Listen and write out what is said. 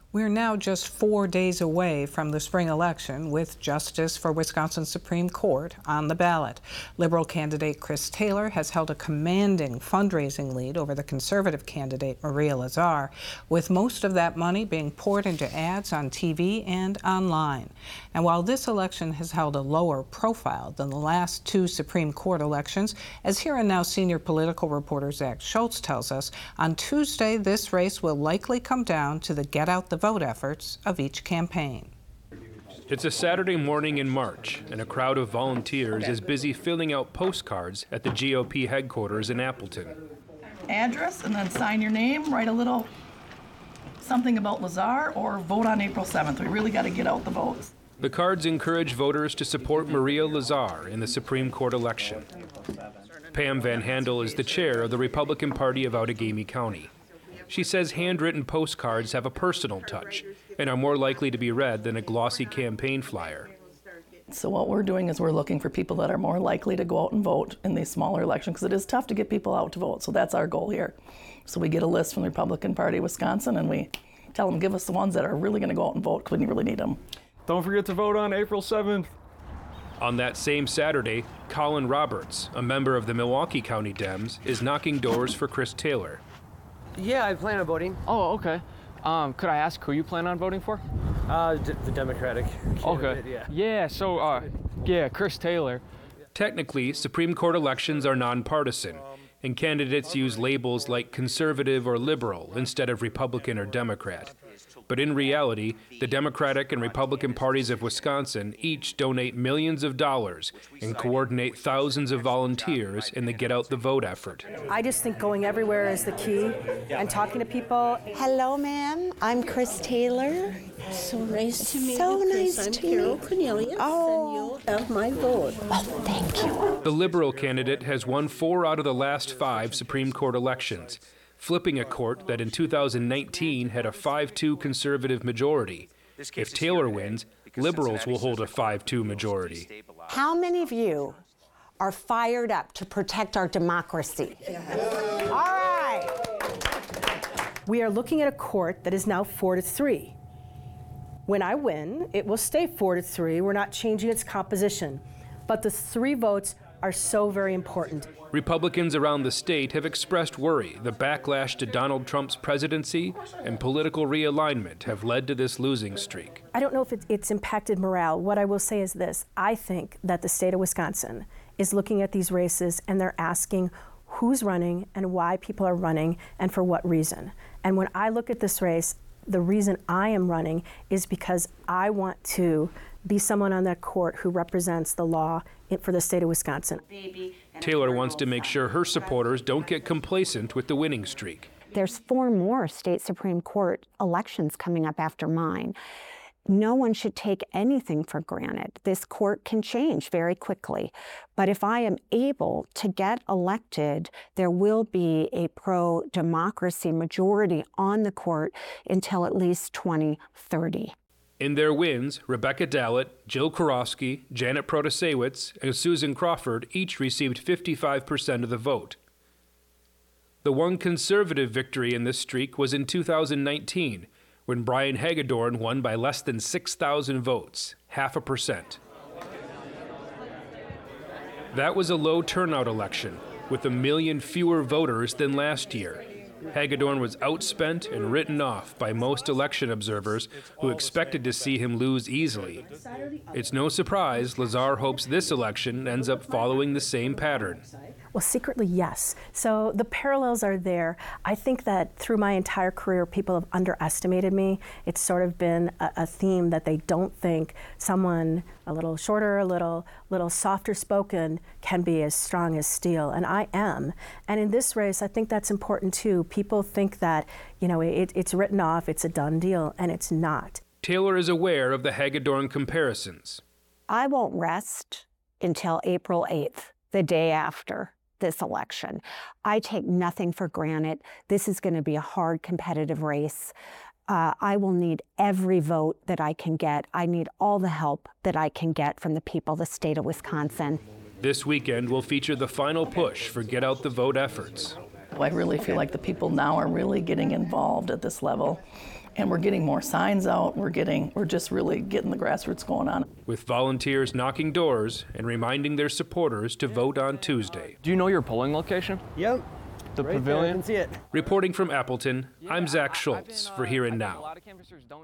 We're now just 4 days away from the spring election, with justice for Wisconsin Supreme Court on the ballot. Liberal candidate Chris Taylor has held a commanding fundraising lead over the conservative candidate Maria Lazar, with most of that money being poured into ads on TV and online. And while this election has held a lower profile than the last two Supreme Court elections, as Here and Now senior political reporter Zach Schultz tells us, on Tuesday this race will likely come down to the get out the vote efforts of each campaign. It's a Saturday morning in March, and a crowd of volunteers is busy filling out postcards at the GOP headquarters in Appleton. Address, and then sign your name, write a little something about Lazar, or vote on April 7th. We really got to get out the votes. The cards encourage voters to support Maria Lazar in the Supreme Court election. Pam Van Handel is the chair of the Republican Party of Outagamie County. She says handwritten postcards have a personal touch and are more likely to be read than a glossy campaign flyer. So what we're doing is we're looking for people that are more likely to go out and vote in these smaller elections, because it is tough to get people out to vote. So that's our goal here. So we get a list from the Republican Party of Wisconsin, and we tell them, give us the ones that are really going to go out and vote when you really need them. Don't forget to vote on April 7th. On that same Saturday, Colin Roberts, a member of the Milwaukee County Dems, is knocking doors for Chris Taylor. Yeah, I plan on voting. Oh, okay. Could I ask who you plan on voting for? The Democratic candidate, okay. Yeah, so, Chris Taylor. Technically, Supreme Court elections are nonpartisan, and candidates use labels like conservative or liberal instead of Republican or Democrat. But in reality, the Democratic and Republican parties of Wisconsin each donate millions of dollars and coordinate thousands of volunteers in the Get Out the Vote effort. I just think going everywhere is the key, and talking to people. Hello, ma'am. I'm Chris Taylor. So nice to meet you. So nice I'm to Carol meet you. Cornelius, and you'll have my vote. Oh, thank you. The Liberal candidate has won 4 out of the last 5 Supreme Court elections, flipping a court that in 2019 had a 5-2 conservative majority. If Taylor wins, liberals will hold a 5-2 majority. How many of you are fired up to protect our democracy? All right. We are looking at a court that is now 4-3. When I win, it will stay 4-3. We're not changing its composition. But the 3 votes are so very important. Republicans around the state have expressed worry the backlash to Donald Trump's presidency and political realignment have led to this losing streak. I don't know if it's impacted morale. What I will say is this. I think that the state of Wisconsin is looking at these races and they're asking who's running and why people are running and for what reason. And when I look at this race, the reason I am running is because I want to be someone on that court who represents the law for the state of Wisconsin. Taylor wants to make sure her supporters don't get complacent with the winning streak. There's 4 more state Supreme Court elections coming up after mine. No one should take anything for granted. This court can change very quickly. But if I am able to get elected, there will be a pro-democracy majority on the court until at least 2030. In their wins, Rebecca Dallett, Jill Kurofsky, Janet Protasewicz, and Susan Crawford each received 55% of the vote. The one conservative victory in this streak was in 2019, when Brian Hagedorn won by less than 6,000 votes, 0.5%. That was a low turnout election, with 1 million fewer voters than last year. Hagedorn was outspent and written off by most election observers who expected to see him lose easily. It's no surprise Lazar hopes this election ends up following the same pattern. Well, secretly, yes. So the parallels are there. I think that through my entire career, people have underestimated me. It's sort of been a theme that they don't think someone a little shorter, a little softer spoken can be as strong as steel, and I am. And in this race, I think that's important too. People think that, it's written off, it's a done deal, and it's not. Taylor is aware of the Hagedorn comparisons. I won't rest until April 8th, the day after this election. I take nothing for granted. This is going to be a hard, competitive race. I will need every vote that I can get. I need all the help that I can get from the people of the state of Wisconsin. This weekend will feature the final push for Get Out the Vote efforts. I really feel like the people now are really getting involved at this level, and we're getting more signs out. We're just really getting the grassroots going on. With volunteers knocking doors and reminding their supporters to vote on Tuesday. Do you know your polling location? Yep. The Right there, I pavilion? can see it. Reporting from Appleton, I'm Zach Schultz for Here and Now.